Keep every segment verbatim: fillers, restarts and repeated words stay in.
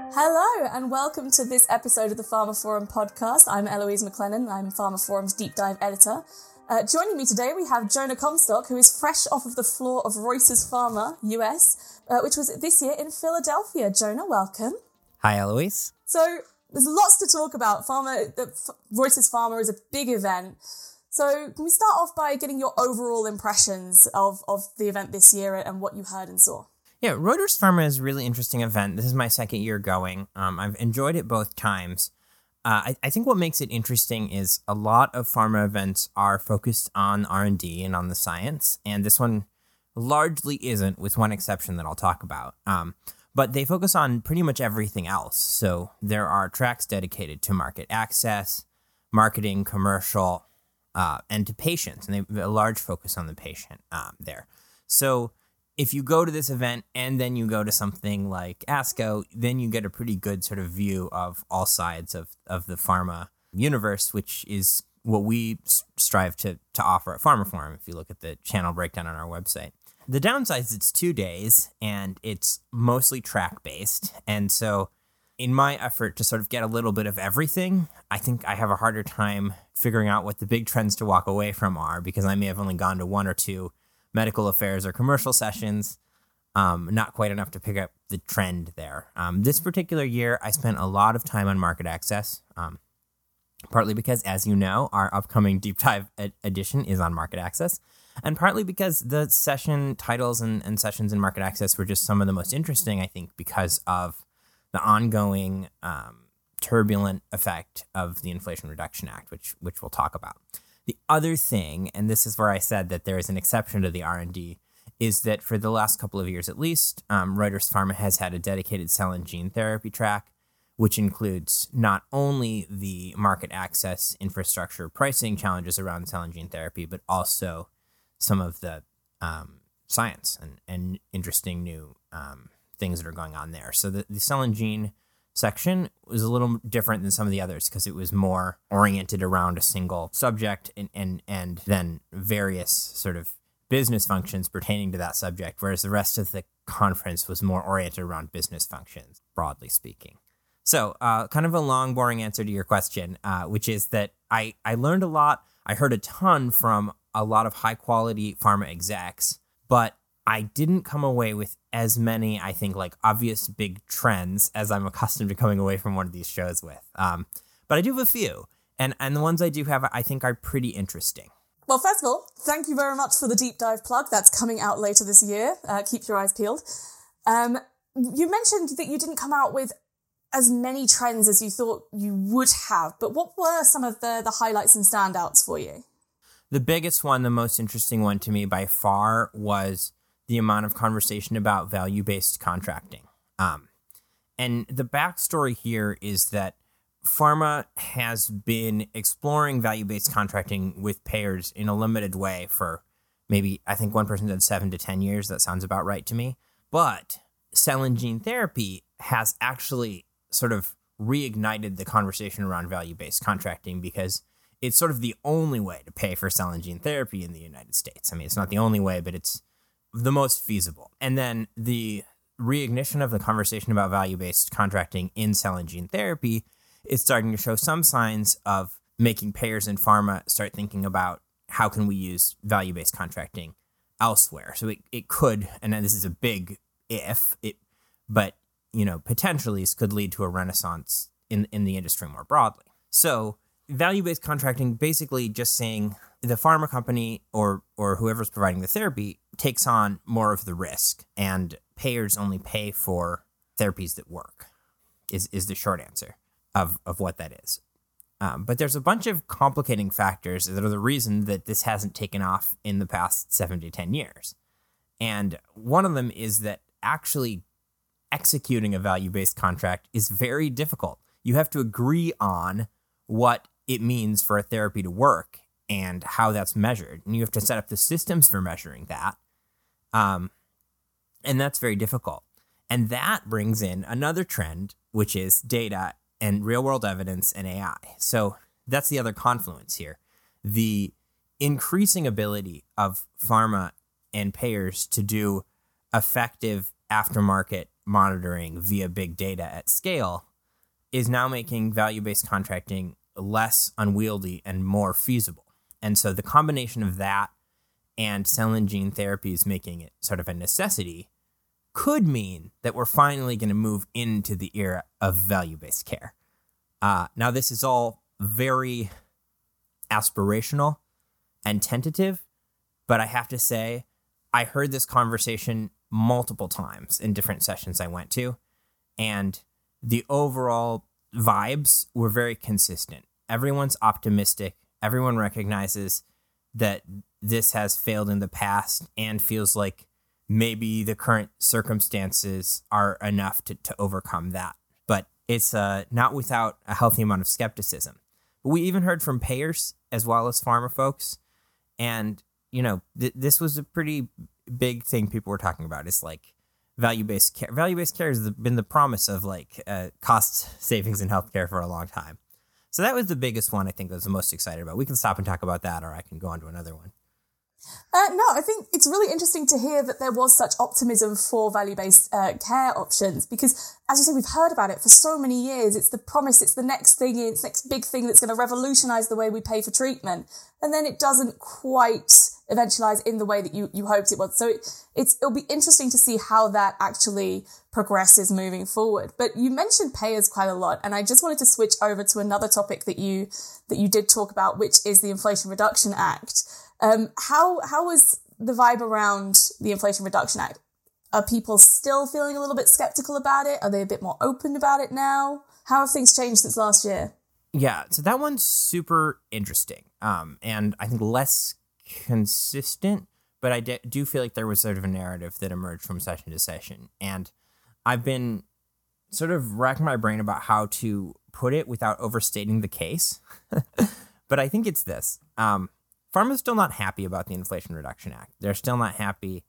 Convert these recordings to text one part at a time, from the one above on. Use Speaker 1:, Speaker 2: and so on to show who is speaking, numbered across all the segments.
Speaker 1: Hello and welcome to this episode of the Pharma Forum podcast. I'm Eloise McLennan, I'm Pharma Forum's deep dive editor. Uh, joining me today we have Jonah Comstock, who is fresh off of the floor of Reuters Pharma U S, uh, which was this year in Philadelphia. Jonah, welcome.
Speaker 2: Hi, Eloise.
Speaker 1: So there's lots to talk about. Pharma, the, F- Reuters Pharma is a big event. So can we start off by getting your overall impressions of, of the event this year and what you heard and saw?
Speaker 2: Yeah, Reuters Pharma is a really interesting event. This is my second year going. Um, I've enjoyed it both times. Uh, I, I think what makes it interesting is a lot of pharma events are focused on R and D and on the science, and this one largely isn't, with one exception that I'll talk about. Um, but they focus on pretty much everything else. So there are tracks dedicated to market access, marketing, commercial, uh, and to patients, and they have a large focus on the patient um, there. So if you go to this event and then you go to something like ASCO, then you get a pretty good sort of view of all sides of, of the pharma universe, which is what we strive to, to offer at Pharma Forum, if you look at the channel breakdown on our website. The downside is it's two days and it's mostly track-based. And so in my effort to sort of get a little bit of everything, I think I have a harder time figuring out what the big trends to walk away from are, because I may have only gone to one or two medical affairs or commercial sessions, um, not quite enough to pick up the trend there. Um, this particular year, I spent a lot of time on market access, um, partly because, as you know, our upcoming deep dive ed- edition is on market access, and partly because the session titles and, and sessions in market access were just some of the most interesting, I think, because of the ongoing um, turbulent effect of the Inflation Reduction Act, which which we'll talk about. The other thing, and this is where I said that there is an exception to the R and D, is that for the last couple of years at least, um, Reuters Pharma has had a dedicated cell and gene therapy track, which includes not only the market access, infrastructure, pricing challenges around cell and gene therapy, but also some of the um, science and, and interesting new um, things that are going on there. So the, the cell and gene section was a little different than some of the others because it was more oriented around a single subject and, and, and then various sort of business functions pertaining to that subject, whereas the rest of the conference was more oriented around business functions, broadly speaking. So uh, kind of a long, boring answer to your question, uh, which is that I, I learned a lot. I heard a ton from a lot of high-quality pharma execs, but I didn't come away with as many, I think, like obvious big trends as I'm accustomed to coming away from one of these shows with. Um, but I do have a few, and, and the ones I do have, I think, are pretty interesting.
Speaker 1: Well, first of all, thank you very much for the deep dive plug. That's coming out later this year. Uh, keep your eyes peeled. Um, you mentioned that you didn't come out with as many trends as you thought you would have, but what were some of the, the highlights and standouts for you?
Speaker 2: The biggest one, the most interesting one to me by far, was the amount of conversation about value-based contracting. Um, and the backstory here is that pharma has been exploring value-based contracting with payers in a limited way for maybe, I think one person said seven to ten years. That sounds about right to me. But cell and gene therapy has actually sort of reignited the conversation around value-based contracting because it's sort of the only way to pay for cell and gene therapy in the United States. I mean, it's not the only way, but it's the most feasible. And then the reignition of the conversation about value-based contracting in cell and gene therapy is starting to show some signs of making payers and pharma start thinking about how can we use value-based contracting elsewhere. So it, it could, and this is a big if, it, but you know, potentially this could lead to a renaissance in, in the industry more broadly. So value-based contracting, basically just saying the pharma company or or whoever's providing the therapy takes on more of the risk, and payers only pay for therapies that work, is, is the short answer of, of what that is. Um, but there's a bunch of complicating factors that are the reason that this hasn't taken off in the past seven to ten years. And one of them is that actually executing a value-based contract is very difficult. You have to agree on what it means for a therapy to work and how that's measured. And you have to set up the systems for measuring that. Um, and that's very difficult. And that brings in another trend, which is data and real-world evidence and A I. So that's the other confluence here. The increasing ability of pharma and payers to do effective aftermarket monitoring via big data at scale is now making value-based contracting less unwieldy and more feasible. And so the combination of that and cell and gene therapies making it sort of a necessity could mean that we're finally going to move into the era of value-based care. Uh, now, this is all very aspirational and tentative, but I have to say, I heard this conversation multiple times in different sessions I went to, and the overall vibes were very consistent. Everyone's optimistic. Everyone recognizes that this has failed in the past and feels like maybe the current circumstances are enough to, to overcome that. But it's uh, not without a healthy amount of skepticism. But we even heard from payers as well as pharma folks. And, you know, th- this was a pretty big thing people were talking about. It's like value-based care. Value-based care has been the promise of like uh, cost savings in healthcare for a long time. So that was the biggest one I think I was the most excited about. We can stop and talk about that, or I can go on to another one.
Speaker 1: Uh, no, I think it's really interesting to hear that there was such optimism for value-based uh, care options because, as you said, we've heard about it for so many years. It's the promise, it's the next thing, it's the next big thing that's going to revolutionize the way we pay for treatment. And then it doesn't quite eventualize in the way that you, you hoped it would. So it, it's, it'll be interesting to see how that actually progresses moving forward. But you mentioned payers quite a lot, and I just wanted to switch over to another topic that you that you did talk about, which is the Inflation Reduction Act. Um, how how was the vibe around the Inflation Reduction Act? Are people still feeling a little bit skeptical about it? Are they a bit more open about it now? How have things changed since last year?
Speaker 2: Yeah, so that one's super interesting, um, and I think less consistent, but I de- do feel like there was sort of a narrative that emerged from session to session, and I've been sort of racking my brain about how to put it without overstating the case, but I think it's this. Um, Pharma's still not happy about the Inflation Reduction Act. They're still not happy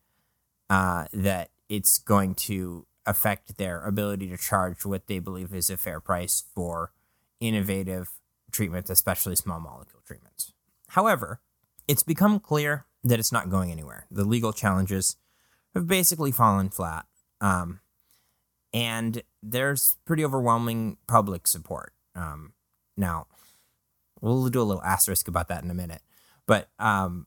Speaker 2: uh, that it's going to affect their ability to charge what they believe is a fair price for innovative treatments, especially small molecule treatments. However, it's become clear that it's not going anywhere. The legal challenges have basically fallen flat, um, and there's pretty overwhelming public support. Um, now, we'll do a little asterisk about that in a minute. But um,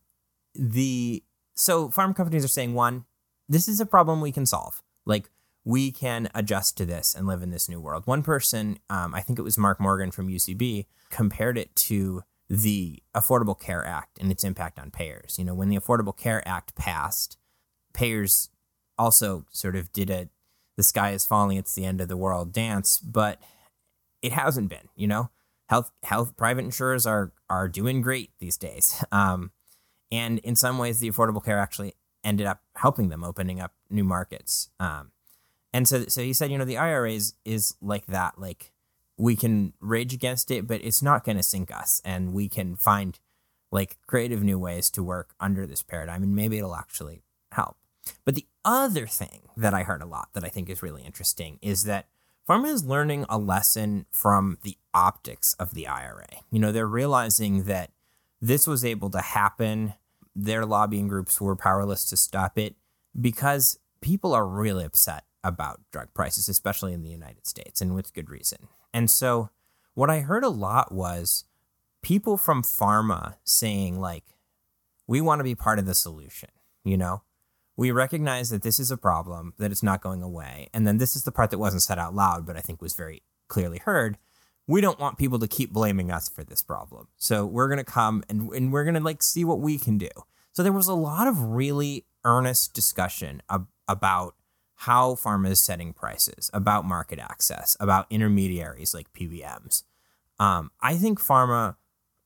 Speaker 2: the so pharma companies are saying, one, this is a problem we can solve. Like, we can adjust to this and live in this new world. One person, um, I think it was Mark Morgan from U C B, compared it to the Affordable Care Act and its impact on payers. You know, when the Affordable Care Act passed, payers also sort of did a the sky is falling, it's the end of the world dance, but it hasn't been, you know? Health, health, private insurers are are doing great these days, um, and in some ways, the Affordable Care actually ended up helping them, opening up new markets. Um, and so, so he said, you know, the I R A is, is like that. Like, we can rage against it, but it's not going to sink us, and we can find like creative new ways to work under this paradigm, and maybe it'll actually help. But the other thing that I heard a lot that I think is really interesting is that pharma is learning a lesson from the optics of the I R A. You know, they're realizing that this was able to happen. Their lobbying groups were powerless to stop it because people are really upset about drug prices, especially in the United States, and with good reason. And so what I heard a lot was people from pharma saying, like, we want to be part of the solution, you know? We recognize that this is a problem, that it's not going away. And then this is the part that wasn't said out loud, but I think was very clearly heard. We don't want people to keep blaming us for this problem. So we're going to come and, and we're going to like see what we can do. So there was a lot of really earnest discussion ab- about how pharma is setting prices, about market access, about intermediaries like P B Ms. Um, I think pharma,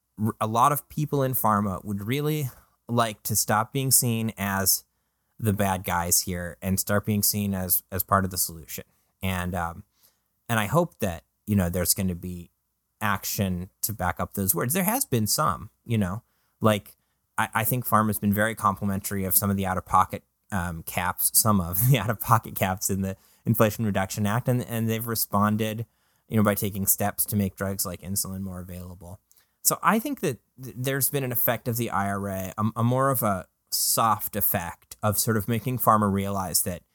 Speaker 2: a lot of people in pharma would really like to stop being seen as the bad guys here and start being seen as as part of the solution. And um, and I hope that, you know, there's going to be action to back up those words. There has been some, you know, like I, I think pharma's been very complimentary of some of the out-of-pocket um, caps, some of the out-of-pocket caps in the Inflation Reduction Act, and and they've responded, you know, by taking steps to make drugs like insulin more available. So I think that th- there's been an effect of the I R A, a, a more of a soft effect of sort of making pharma realize that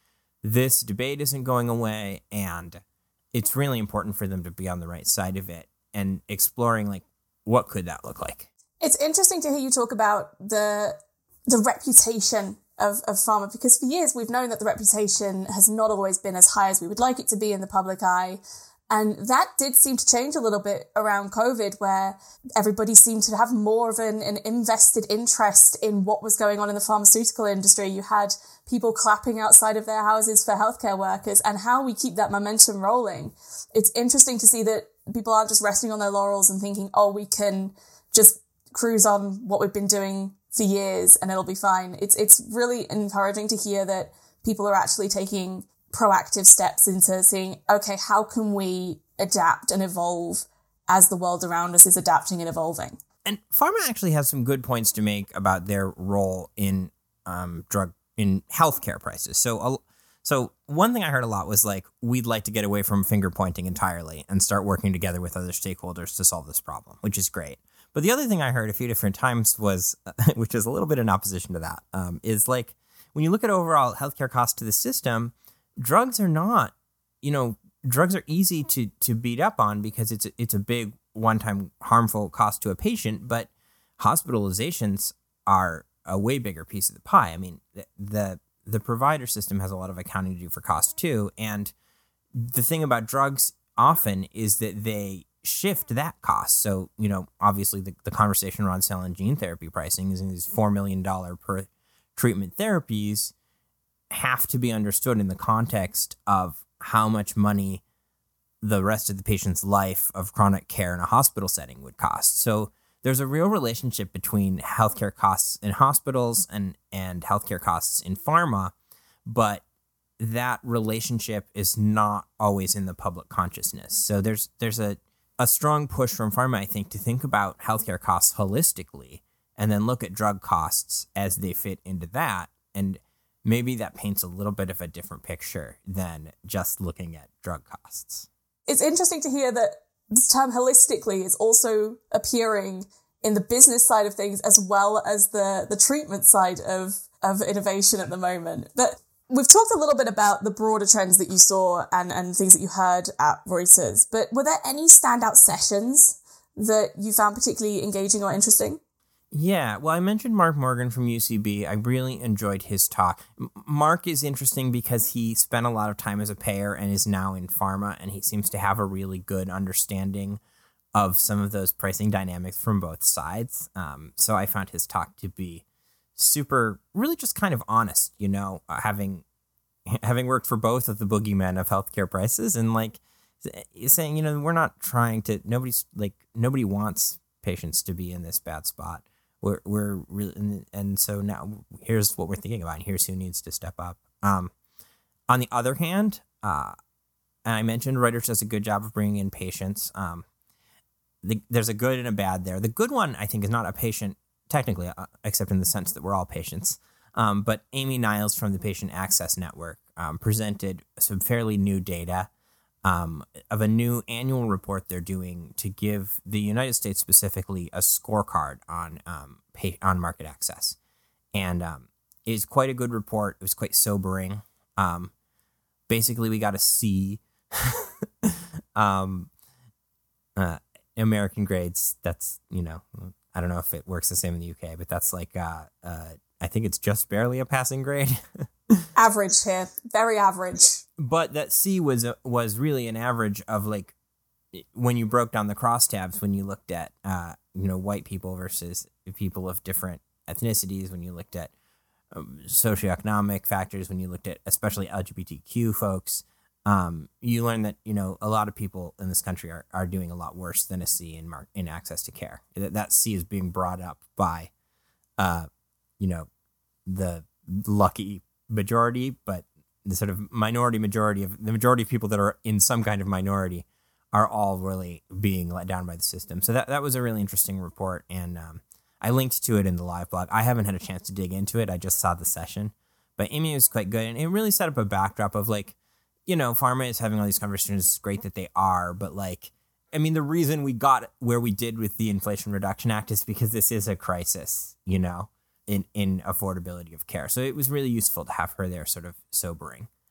Speaker 2: this debate isn't going away, and it's really important for them to be on the right side of it and exploring, like, what could that look like?
Speaker 1: It's interesting to hear you talk about the the reputation of, of pharma, because for years we've known that the reputation has not always been as high as we would like it to be in the public eye. And that did seem to change a little bit around COVID, where everybody seemed to have more of an, an invested interest in what was going on in the pharmaceutical industry. You had people clapping outside of their houses for healthcare workers, and how we keep that momentum rolling. It's interesting to see that people aren't just resting on their laurels and thinking, oh, we can just cruise on what we've been doing for years and it'll be fine. It's, it's really encouraging to hear that people are actually taking proactive steps into seeing, okay, how can we adapt and evolve as the world around us is adapting and evolving?
Speaker 2: And pharma actually has some good points to make about their role in um, drug in healthcare prices. So, uh, so one thing I heard a lot was like, we'd like to get away from finger pointing entirely and start working together with other stakeholders to solve this problem, which is great. But the other thing I heard a few different times was, which is a little bit in opposition to that, um, is like, when you look at overall healthcare costs to the system, drugs are not, you know, drugs are easy to to beat up on because it's a, it's a big one-time harmful cost to a patient, but hospitalizations are a way bigger piece of the pie. I mean, the the, the provider system has a lot of accounting to do for cost too, and the thing about drugs often is that they shift that cost. So, you know, obviously the, the conversation around cell and gene therapy pricing is in these four million dollars per treatment therapies have to be understood in the context of how much money the rest of the patient's life of chronic care in a hospital setting would cost. So there's a real relationship between healthcare costs in hospitals and, and healthcare costs in pharma, but that relationship is not always in the public consciousness. So there's there's a, a strong push from pharma, I think, to think about healthcare costs holistically and then look at drug costs as they fit into that. And maybe that paints a little bit of a different picture than just looking at drug costs.
Speaker 1: It's interesting to hear that the term holistically is also appearing in the business side of things as well as the, the treatment side of, of innovation at the moment. But we've talked a little bit about the broader trends that you saw and, and things that you heard at Reuters, but were there any standout sessions that you found particularly engaging or interesting?
Speaker 2: Yeah, well, I mentioned Mark Morgan from U C B. I really enjoyed his talk. M- Mark is interesting because he spent a lot of time as a payer and is now in pharma, and he seems to have a really good understanding of some of those pricing dynamics from both sides. Um, so I found his talk to be super, really just kind of honest, you know, uh, having having worked for both of the boogeymen of healthcare prices and like saying, you know, we're not trying to, nobody's like, nobody wants patients to be in this bad spot. We're we're really, and, and so now here's what we're thinking about. And here's who needs to step up. Um, on the other hand, uh, and I mentioned Reuters does a good job of bringing in patients. Um, the, there's a good and a bad there. The good one, I think, is not a patient technically, uh, except in the sense that we're all patients. Um, but Amy Niles from the Patient Access Network um, presented some fairly new data Um, of a new annual report they're doing to give the United States specifically a scorecard on um, pay, on market access. And um, it's quite a good report. It was quite sobering. Um, basically, we got a C. um, uh, American grades, that's, you know, I don't know if it works the same in the U K, but that's like, uh, uh, I think it's just barely a passing grade.
Speaker 1: Average here, very average.
Speaker 2: But that C was a, was really an average of like when you broke down the crosstabs, when you looked at uh, you know, white people versus people of different ethnicities, when you looked at um, socioeconomic factors, when you looked at especially L G B T Q folks, um, you learn that, you know, a lot of people in this country are, are doing a lot worse than a C in mar- in access to care. That that C is being brought up by, uh, you know, the lucky majority, but the sort of minority majority of the majority of people that are in some kind of minority are all really being let down by the system. So that, that was a really interesting report. And um, I linked to it in the live blog. I haven't had a chance to dig into it. I just saw the session, but Amy was quite good. And it really set up a backdrop of like, you know, pharma is having all these conversations. It's great that they are, but like, I mean, the reason we got where we did with the Inflation Reduction Act is because this is a crisis, you know, in, in affordability of care. So it was really useful to have her there sort of sobering.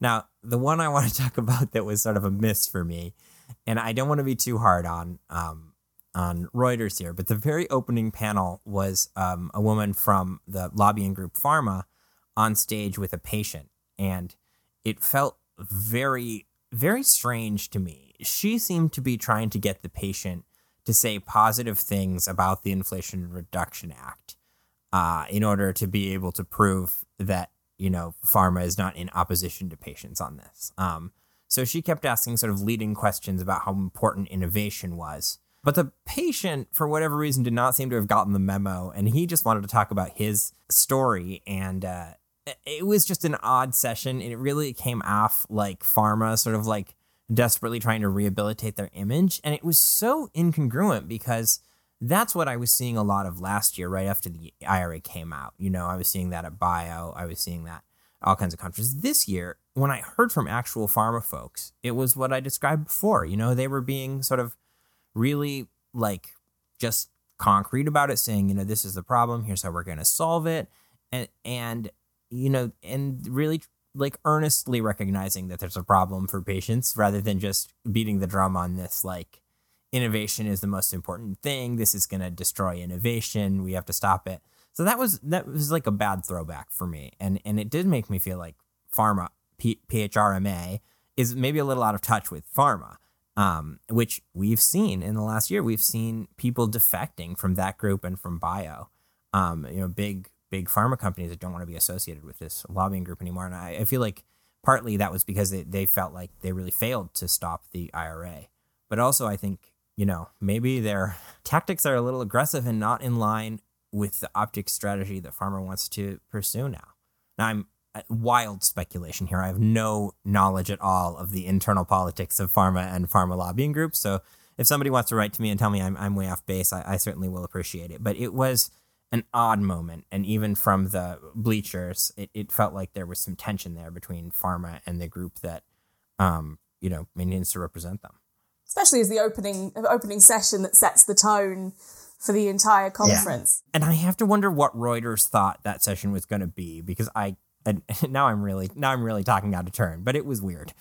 Speaker 2: Now, the one I want to talk about that was sort of a miss for me, and I don't want to be too hard on um, on Reuters here, but the very opening panel was um, a woman from the lobbying group Pharma on stage with a patient, and it felt very, very strange to me. She seemed to be trying to get the patient to say positive things about the Inflation Reduction Act uh, in order to be able to prove that, you know, pharma is not in opposition to patients on this. Um, so she kept asking sort of leading questions about how important innovation was. But the patient, for whatever reason, did not seem to have gotten the memo, and he just wanted to talk about his story. And uh, it was just an odd session. It really came off like pharma sort of like desperately trying to rehabilitate their image. And it was so incongruent because that's what I was seeing a lot of last year, right after the I R A came out. You know, I was seeing that at Bio. I was seeing that at all kinds of conferences. This year, when I heard from actual pharma folks, it was what I described before. You know, they were being sort of really like just concrete about it, saying, you know, this is the problem. Here's how we're going to solve it. And, and, you know, and really like earnestly recognizing that there's a problem for patients rather than just beating the drum on this, like, innovation is the most important thing. This is going to destroy innovation. We have to stop it. So that was that was like a bad throwback for me. And and it did make me feel like pharma, P- PHRMA, is maybe a little out of touch with pharma, um, which we've seen in the last year. We've seen people defecting from that group and from Bio, um, you know, big, big pharma companies that don't want to be associated with this lobbying group anymore. And I, I feel like partly that was because they, they felt like they really failed to stop the I R A. But also I think, you know, maybe their tactics are a little aggressive and not in line with the optics strategy that pharma wants to pursue now. Now, I'm uh, wild speculation here. I have no knowledge at all of the internal politics of pharma and pharma lobbying groups. So if somebody wants to write to me and tell me I'm, I'm way off base, I, I certainly will appreciate it. But it was an odd moment. And even from the bleachers, it, it felt like there was some tension there between pharma and the group that, um, you know, maintains to represent them.
Speaker 1: Especially as the opening opening session that sets the tone for the entire conference.
Speaker 2: Yeah. And I have to wonder what Reuters thought that session was going to be, because I and now I'm really now I'm really talking out of turn, but it was weird.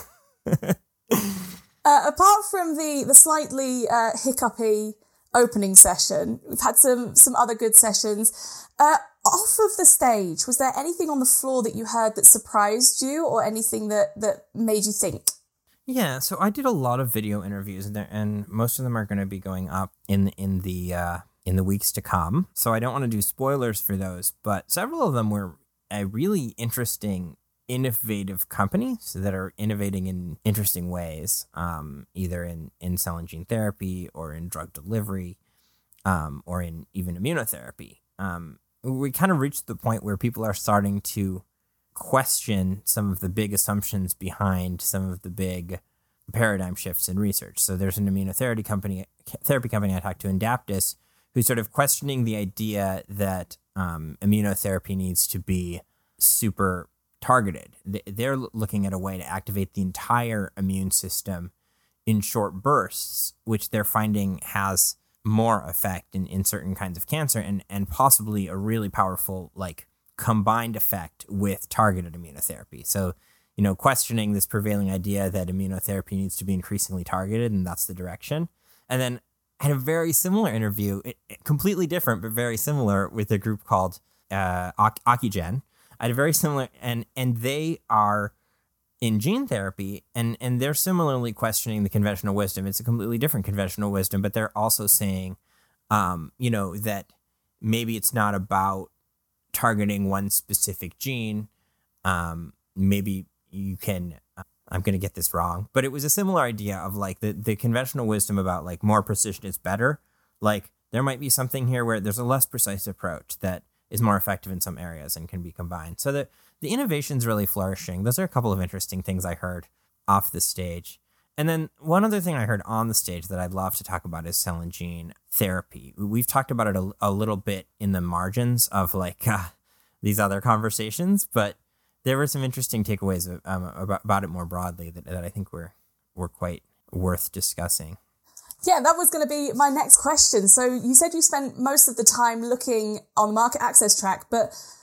Speaker 1: uh, apart from the the slightly uh, hiccupy opening session, we've had some some other good sessions. Uh, off of the stage, was there anything on the floor that you heard that surprised you, or anything that that made you think?
Speaker 2: Yeah, so I did a lot of video interviews, and, and most of them are going to be going up in in the uh, in the weeks to come. So I don't want to do spoilers for those, but several of them were a really interesting, innovative companies that are innovating in interesting ways, um, either in, in cell and gene therapy or in drug delivery, um, or in even immunotherapy. Um, we kind of reached the point where people are starting to question some of the big assumptions behind some of the big paradigm shifts in research. So there's an immunotherapy company, therapy company I talked to, Indaptus, who's sort of questioning the idea that um, immunotherapy needs to be super targeted. They're looking at a way to activate the entire immune system in short bursts, which they're finding has more effect in, in certain kinds of cancer, and, and possibly a really powerful, like, combined effect with targeted immunotherapy. So, you know, questioning this prevailing idea that immunotherapy needs to be increasingly targeted, and that's the direction. And then I had a very similar interview, it, it, completely different, but very similar, with a group called uh, Ocugen. I had a very similar, and and they are in gene therapy, and, and they're similarly questioning the conventional wisdom. It's a completely different conventional wisdom, but they're also saying, um, you know, that maybe it's not about targeting one specific gene. Um, maybe you can, uh, I'm going to get this wrong, but it was a similar idea of like the, the conventional wisdom about like more precision is better. Like there might be something here where there's a less precise approach that is more effective in some areas and can be combined. So the, the innovation's really flourishing. Those are a couple of interesting things I heard off the stage. And then one other thing I heard on the stage that I'd love to talk about is cell and gene therapy. We've talked about it a, a little bit in the margins of like uh, these other conversations, but there were some interesting takeaways um, about, about it more broadly that, that I think were were quite worth discussing.
Speaker 1: Yeah, that was going to be my next question. So you said you spent most of the time looking on the market access track, but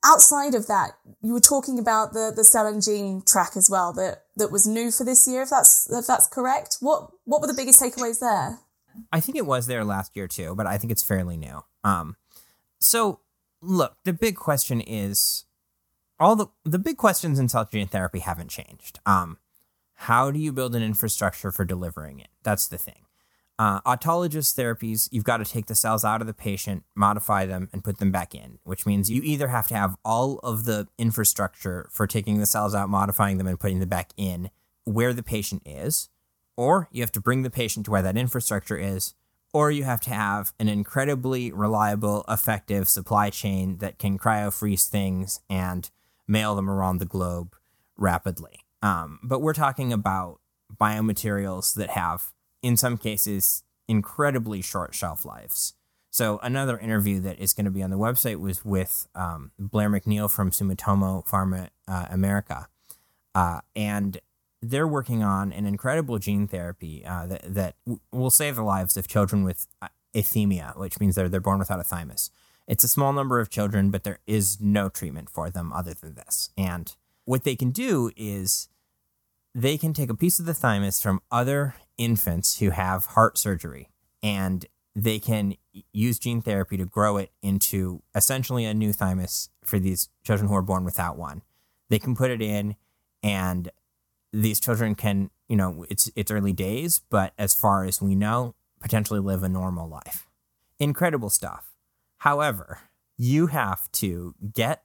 Speaker 1: outside of that, you were talking about the, the cell and gene track as well, that, that was new for this year, if that's if that's correct. What what were the biggest takeaways there?
Speaker 2: I think it was there last year too, but I think it's fairly new. Um, so look, the big question is, all the, the big questions in cell gene therapy haven't changed. Um, how do you build an infrastructure for delivering it? That's the thing. Uh, autologous therapies, you've got to take the cells out of the patient, modify them, and put them back in, which means you either have to have all of the infrastructure for taking the cells out, modifying them, and putting them back in where the patient is, or you have to bring the patient to where that infrastructure is, or you have to have an incredibly reliable, effective supply chain that can cryo-freeze things and mail them around the globe rapidly. Um, but we're talking about biomaterials that have, in some cases, incredibly short shelf lives. So another interview that is going to be on the website was with um, Blair McNeil from Sumitomo Pharma uh, America. Uh, and they're working on an incredible gene therapy uh, that, that w- will save the lives of children with athemia, which means they're, they're born without a thymus. It's a small number of children, but there is no treatment for them other than this. And what they can do is they can take a piece of the thymus from other infants who have heart surgery, and they can use gene therapy to grow it into essentially a new thymus for these children who are born without one. They can put it in, and these children can, you know, it's it's early days, but as far as we know, potentially live a normal life. Incredible stuff. However, you have to get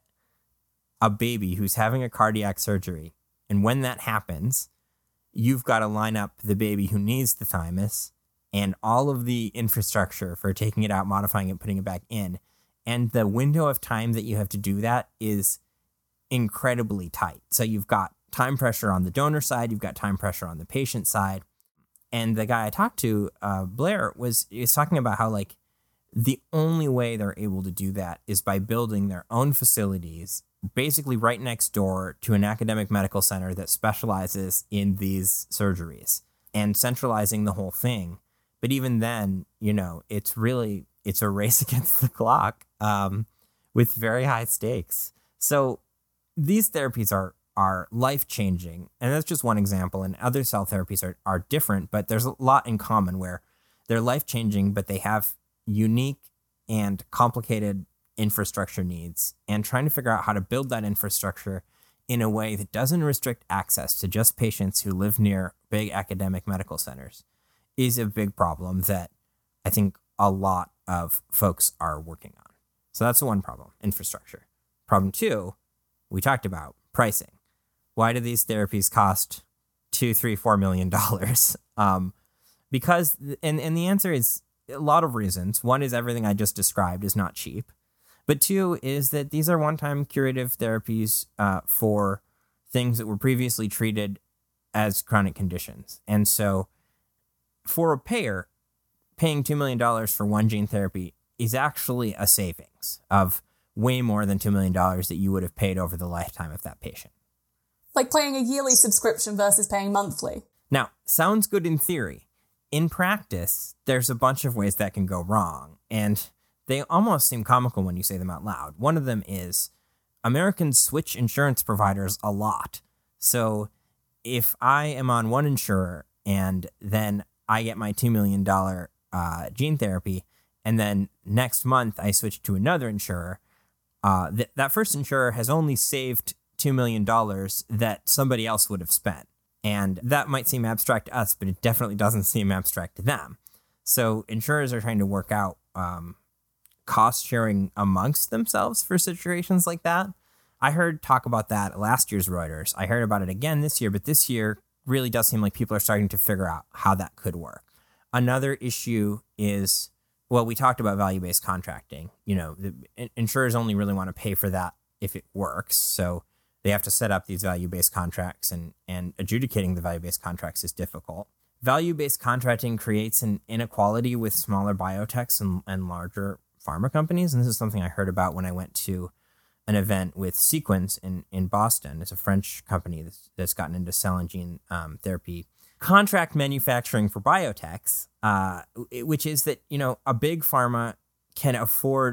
Speaker 2: a baby who's having a cardiac surgery, and when that happens, you've got to line up the baby who needs the thymus and all of the infrastructure for taking it out, modifying it, putting it back in. And the window of time that you have to do that is incredibly tight. So you've got time pressure on the donor side, you've got time pressure on the patient side. And the guy I talked to, uh, Blair, was, was talking about how, like, the only way they're able to do that is by building their own facilities basically right next door to an academic medical center that specializes in these surgeries and centralizing the whole thing. But even then, you know, it's really, it's a race against the clock um, with very high stakes. So these therapies are, are life-changing. And that's just one example. And other cell therapies are, are different, but there's a lot in common where they're life-changing, but they have unique and complicated infrastructure needs, and trying to figure out how to build that infrastructure in a way that doesn't restrict access to just patients who live near big academic medical centers is a big problem that I think a lot of folks are working on. So that's the one problem, infrastructure. Problem two, we talked about pricing. Why do these therapies cost two, three, four million dollars? Um, because, and, and the answer is a lot of reasons. One is everything I just described is not cheap. But two is that these are one-time curative therapies uh, for things that were previously treated as chronic conditions. And so for a payer, paying two million dollars for one gene therapy is actually a savings of way more than two million dollars that you would have paid over the lifetime of that patient.
Speaker 1: Like paying a yearly subscription versus paying monthly.
Speaker 2: Now, sounds good in theory. In practice, there's a bunch of ways that can go wrong, and they almost seem comical when you say them out loud. One of them is Americans switch insurance providers a lot. So if I am on one insurer and then I get my two million dollars uh, gene therapy, and then next month I switch to another insurer, uh, th- that first insurer has only saved two million dollars that somebody else would have spent. And that might seem abstract to us, but it definitely doesn't seem abstract to them. So insurers are trying to work out um, cost sharing amongst themselves for situations like that. I heard talk about that last year's Reuters. I heard about it again this year, but this year really does seem like people are starting to figure out how that could work. Another issue is, well, we talked about value-based contracting. You know, the insurers only really want to pay for that if it works. So they have to set up these value-based contracts, and, and adjudicating the value-based contracts is difficult. Value-based contracting creates an inequality with smaller biotechs and, and larger pharma companies. And this is something I heard about when I went to an event with Sequence in, in Boston. It's a French company that's, that's gotten into cell and gene um, therapy contract manufacturing for biotechs, uh, which is that, you know, a big pharma can afford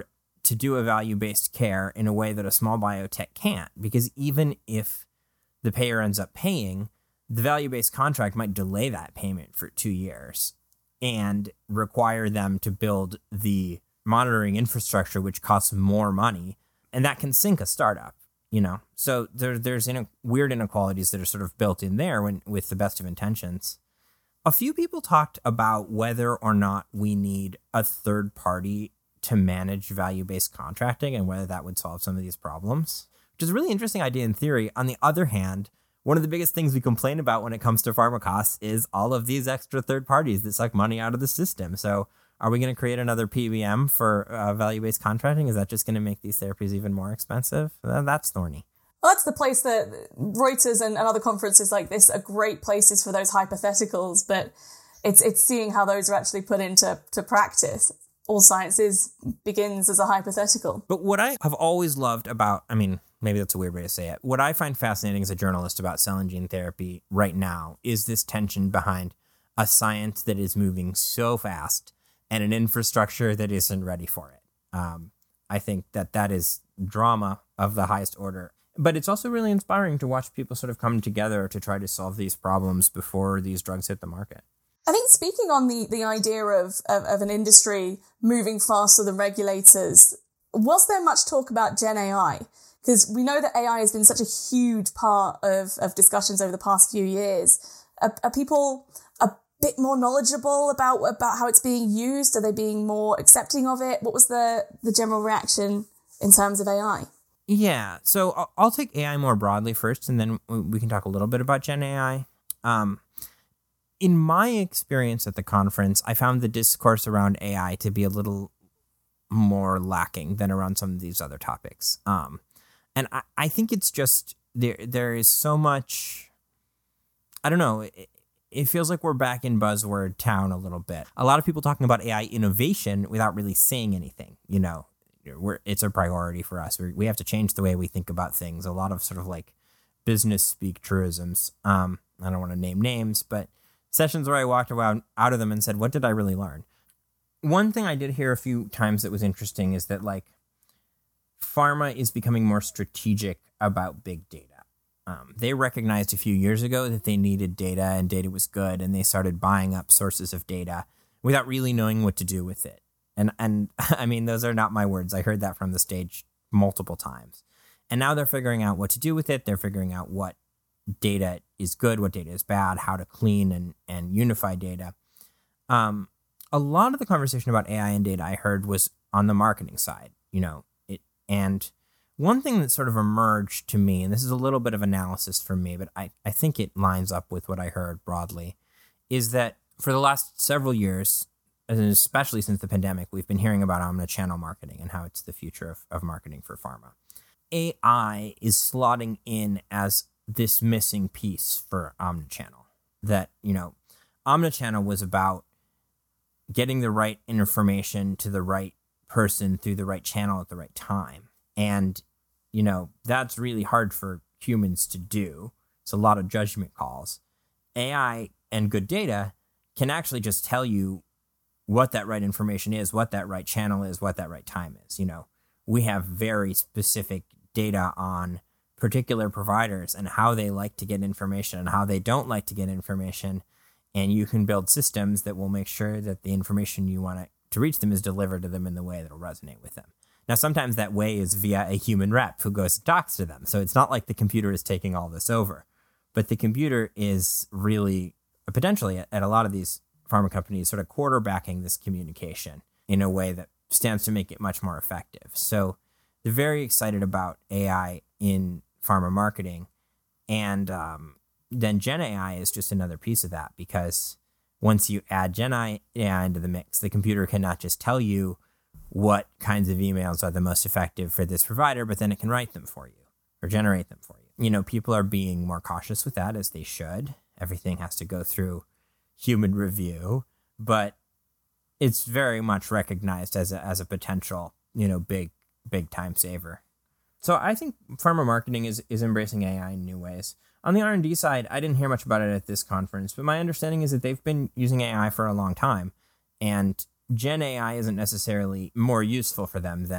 Speaker 2: to do a value-based care in a way that a small biotech can't. Because even if the payer ends up paying, the value-based contract might delay that payment for two years and require them to build the monitoring infrastructure, which costs more money, and that can sink a startup, you know? So there, there's in weird inequalities that are sort of built in there when, with the best of intentions. A few people talked about whether or not we need a third party to manage value-based contracting and whether that would solve some of these problems, which is a really interesting idea in theory. On the other hand, one of the biggest things we complain about when it comes to pharma costs is all of these extra third parties that suck money out of the system. So are we going to create another P B M for uh, value-based contracting? Is that just going to make these therapies even more expensive? Uh, that's thorny.
Speaker 1: Well, that's the place that Reuters and, and other conferences like this are great places for those hypotheticals, but it's it's seeing how those are actually put into to practice. All science is begins as a hypothetical.
Speaker 2: But what I have always loved about, I mean, maybe that's a weird way to say it. What I find fascinating as a journalist about cell and gene therapy right now is this tension behind a science that is moving so fast and an infrastructure that isn't ready for it. Um, I think that that is drama of the highest order. But it's also really inspiring to watch people sort of come together to try to solve these problems before these drugs hit the market.
Speaker 1: I think speaking on the, the idea of, of, of an industry moving faster than regulators, was there much talk about Gen A I? Because we know that A I has been such a huge part of, of discussions over the past few years. Are, are people a bit more knowledgeable about, about how it's being used? Are they being more accepting of it? What was the, the general reaction in terms of A I?
Speaker 2: Yeah, so I'll, I'll take A I more broadly first, and then we can talk a little bit about Gen A I. Um, in my experience at the conference, I found the discourse around A I to be a little more lacking than around some of these other topics. Um, and I, I think it's just, there. there is so much, I don't know, it, it feels like we're back in buzzword town a little bit. A lot of people talking about A I innovation without really saying anything, you know. We're, it's a priority for us. We're, we have to change the way we think about things. A lot of sort of like business speak truisms. Um, I don't want to name names, but sessions where I walked around out of them and said, what did I really learn? One thing I did hear a few times that was interesting is that like pharma is becoming more strategic about big data. Um, they recognized a few years ago that they needed data and data was good, and they started buying up sources of data without really knowing what to do with it. And, and I mean, those are not my words. I heard that from the stage multiple times. And now they're figuring out what to do with it. They're figuring out what data is good, what data is bad, how to clean and, and unify data. Um, a lot of the conversation about A I and data I heard was on the marketing side, you know, it, and one thing that sort of emerged to me, and this is a little bit of analysis for me, but I, I think it lines up with what I heard broadly, is that for the last several years, and especially since the pandemic, we've been hearing about omnichannel marketing and how it's the future of, of marketing for pharma. A I is slotting in as this missing piece for omnichannel. That, you know, omnichannel was about getting the right information to the right person through the right channel at the right time. And, you know, that's really hard for humans to do. It's a lot of judgment calls. A I and good data can actually just tell you what that right information is, what that right channel is, what that right time is. You know, we have very specific data on particular providers and how they like to get information and how they don't like to get information. And you can build systems that will make sure that the information you want to reach them is delivered to them in the way that will resonate with them. Now, sometimes that way is via a human rep who goes and talks to them. So it's not like the computer is taking all this over, but the computer is really potentially at, at a lot of these pharma companies sort of quarterbacking this communication in a way that stands to make it much more effective. So they're very excited about A I in pharma marketing. And um, then Gen A I is just another piece of that, because once you add Gen A I into the mix, the computer cannot just tell you what kinds of emails are the most effective for this provider, but then it can write them for you or generate them for you. You know, people are being more cautious with that, as they should. Everything has to go through human review, but it's very much recognized as a, as a potential, you know, big, big time saver. So I think pharma marketing is, is embracing A I in new ways. On the R and D side, I didn't hear much about it at this conference, but my understanding is that they've been using A I for a long time, and Gen A I isn't necessarily more useful for them than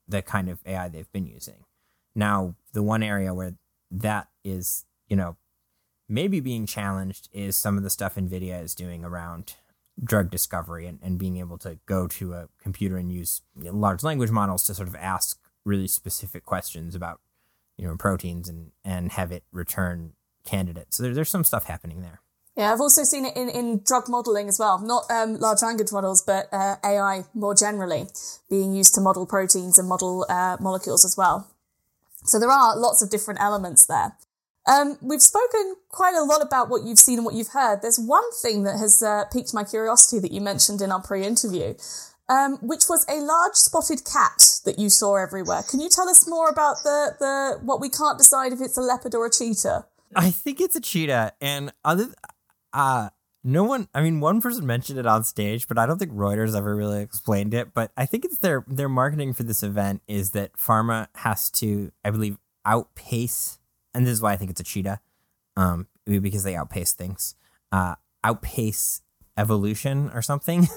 Speaker 2: the kind of A I they've been using. Now, the one area where that is, you know, maybe being challenged is some of the stuff NVIDIA is doing around drug discovery and, and being able to go to a computer and use large language models to sort of ask really specific questions about, you know, proteins and, and have it return candidates. So there, there's some stuff happening there.
Speaker 1: Yeah, I've also seen it in, in drug modelling as well. Not um, large language models, but uh, A I more generally being used to model proteins and model uh, molecules as well. So there are lots of different elements there. Um, we've spoken quite a lot about what you've seen and what you've heard. There's one thing that has uh, piqued my curiosity that you mentioned in our pre-interview, um, which was a large spotted cat that you saw everywhere. Can you tell us more about the, the what we can't decide if it's a leopard or a cheetah?
Speaker 2: I think it's a cheetah, and other uh no one, I mean, one person mentioned it on stage, but I don't think Reuters ever really explained it. But I think it's their their marketing for this event is that pharma has to, I believe, outpace, and this is why I think it's a cheetah, um, because they outpace things, uh, outpace evolution or something.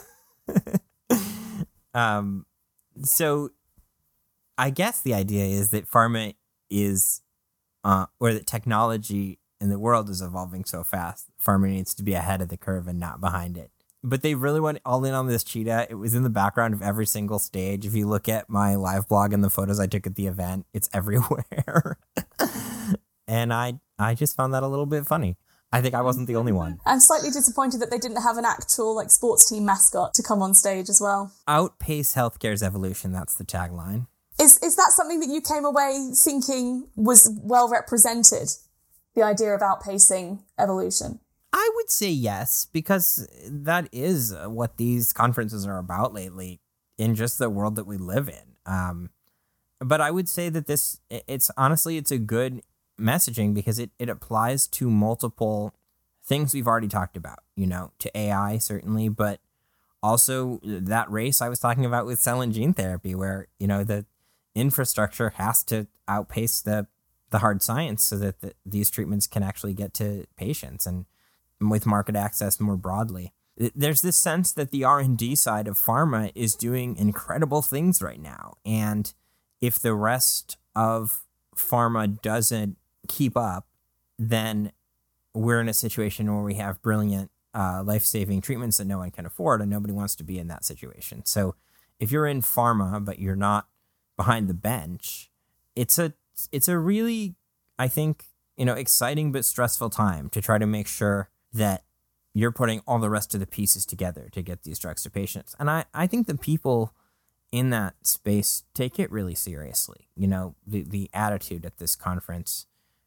Speaker 2: um, so I guess the idea is that pharma is, uh, or that technology in the world is evolving so fast, pharma needs to be ahead of the curve and not behind it. But they really went all in on this cheetah. It was in the background of every single stage. If you look at my live blog and the photos I took at the event, it's everywhere. And I I just found that a little bit funny. I think I wasn't the only one.
Speaker 1: I'm slightly disappointed that they didn't have an actual like sports team mascot to come on stage as well.
Speaker 2: Outpace healthcare's evolution, that's the tagline.
Speaker 1: Is is that something that you came away thinking was well represented? The idea of outpacing evolution?
Speaker 2: I would say yes, because that is what these conferences are about lately in just the world that we live in. Um, but I would say that this, it's honestly, it's a good messaging because it, it applies to multiple things we've already talked about, you know, to A I certainly, but also that race I was talking about with cell and gene therapy where, you know, the infrastructure has to outpace the the hard science so that the, these treatments can actually get to patients and with market access more broadly. There's this sense that the R and D side of pharma is doing incredible things right now. And if the rest of pharma doesn't keep up, then we're in a situation where we have brilliant uh, life-saving treatments that no one can afford, and nobody wants to be in that situation. So if you're in pharma, but you're not behind the bench, it's a It's a really, I think, you know, exciting but stressful time to try to make sure that you're putting all the rest of the pieces together to get these drugs to patients. And I, I think the people in that space take it really seriously. You know, the, the attitude at this conference,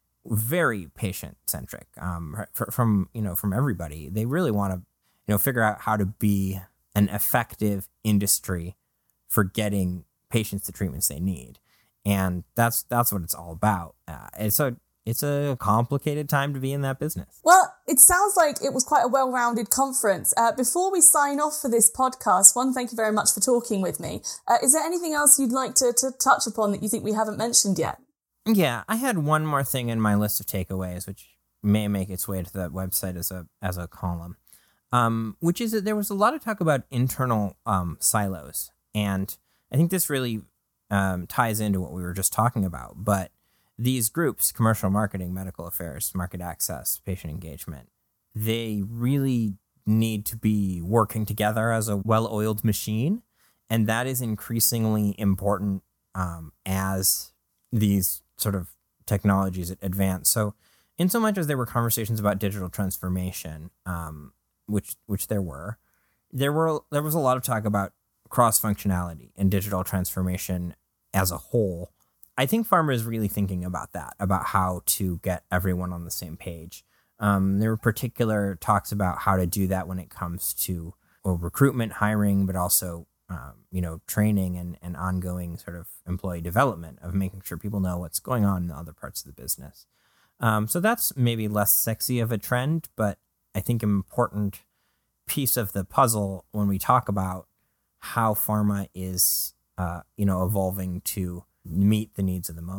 Speaker 2: very patient-centric um, from, you know, from everybody. They really want to, you know, figure out how to be an effective industry for getting patients the treatments they need. And that's that's what it's all about. Uh, it's a it's a complicated time to be in that business.
Speaker 1: Well, it sounds like it was quite a well-rounded conference. Uh, before we sign off for this podcast, one, thank you very much for talking with me. Uh, is there anything else you'd like to, to touch upon that you think we haven't mentioned yet?
Speaker 2: Yeah, I had one more thing in my list of takeaways, which may make its way to the website as a as a column, um, which is that there was a lot of talk about internal um, silos. And I think this really Um, ties into what we were just talking about. But these groups, commercial marketing, medical affairs, market access, patient engagement, they really need to be working together as a well-oiled machine. And that is increasingly important um, as these sort of technologies advance. So in so much as there were conversations about digital transformation, um, which which there were, there were there was a lot of talk about cross-functionality and digital transformation as a whole. I think pharma is really thinking about that, about how to get everyone on the same page. Um, there were particular talks about how to do that when it comes to well, recruitment, hiring, but also um, you know, training and, and ongoing sort of employee development of making sure people know what's going on in other parts of the business. Um, so that's maybe less sexy of a trend, but I think an important piece of the puzzle when we talk about how pharma is, uh, you know, evolving to meet the needs of the moment.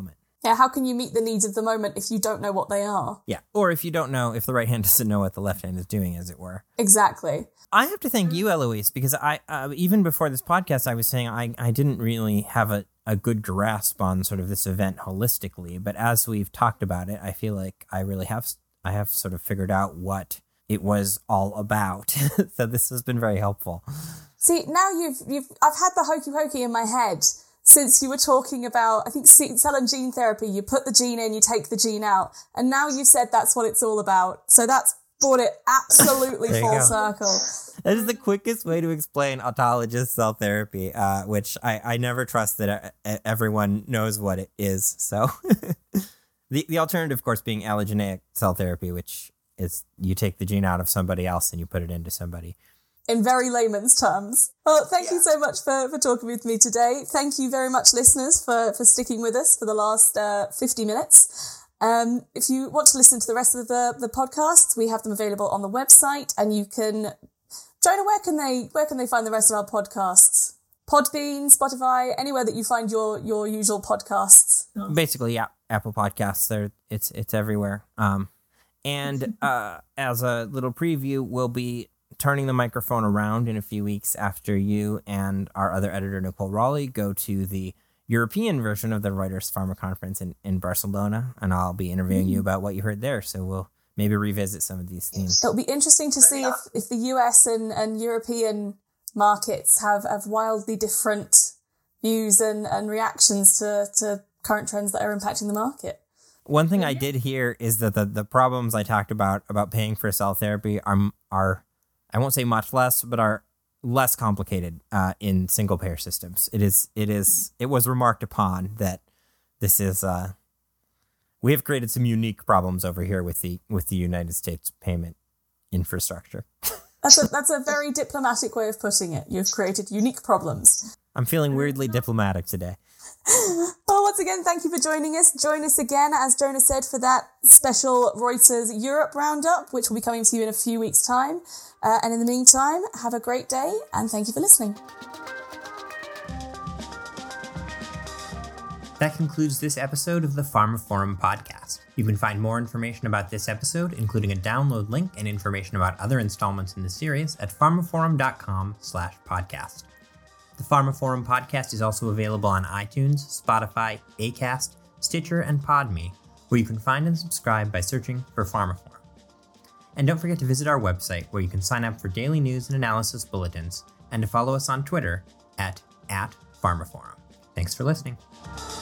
Speaker 1: Yeah, how can you meet the needs of the moment if you don't know what they are?
Speaker 2: Yeah, or if you don't know, if the right hand doesn't know what the left hand is doing, as it were.
Speaker 1: Exactly.
Speaker 2: I have to thank you, Eloise, because I uh, even before this podcast, I was saying I, I didn't really have a, a good grasp on sort of this event holistically. But as we've talked about it, I feel like I really have I have sort of figured out what it was all about. So this has been very helpful.
Speaker 1: See, now you've you've I've had the hokey pokey in my head since you were talking about, I think, cell and gene therapy. You put the gene in, you take the gene out, and now you've said that's what it's all about. So that's brought it absolutely full circle.
Speaker 2: That is the quickest way to explain autologous cell therapy, uh, which I, I never trust that uh, everyone knows what it is. So the the alternative, of course, being allogeneic cell therapy, which is you take the gene out of somebody else and you put it into somebody.
Speaker 1: In very layman's terms. Well, thank yeah. you so much for, for talking with me today. Thank you very much, listeners, for, for sticking with us for the last uh, fifty minutes. Um, if you want to listen to the rest of the, the podcasts, we have them available on the website, and you can... Jonah, where can they where can they find the rest of our podcasts? Podbean, Spotify, anywhere that you find your your usual podcasts.
Speaker 2: Basically, yeah, Apple Podcasts. They're, it's it's everywhere. Um, and uh, as a little preview, we'll be turning the microphone around in a few weeks after you and our other editor, Nicole Raleigh, go to the European version of the Reuters Pharma Conference in, in Barcelona, and I'll be interviewing mm-hmm. you about what you heard there. So we'll maybe revisit some of these themes.
Speaker 1: It'll be interesting to see if, if the U S and, and European markets have, have wildly different views and, and reactions to, to current trends that are impacting the market.
Speaker 2: One thing I did hear is that the, the problems I talked about, about paying for cell therapy are, are, I won't say much less, but are less complicated uh, in single payer systems. It is, it is, it was remarked upon that this is, uh, we have created some unique problems over here with the with the United States payment infrastructure.
Speaker 1: That's a that's a very diplomatic way of putting it. You've created unique problems.
Speaker 2: I'm feeling weirdly diplomatic today.
Speaker 1: Well, once again, thank you for joining us. Join us again, as Jonah said, for that special Reuters Europe Roundup, which will be coming to you in a few weeks' time. Uh, and in the meantime, have a great day, and thank you for listening.
Speaker 2: That concludes this episode of the Pharma Forum podcast. You can find more information about this episode, including a download link and information about other installments in the series, at pharmaforum.com slash podcast. The Pharma Forum podcast is also available on iTunes, Spotify, Acast, Stitcher, and Podme, where you can find and subscribe by searching for Pharma Forum. And don't forget to visit our website, where you can sign up for daily news and analysis bulletins, and to follow us on Twitter at, at PharmaForum. Thanks for listening.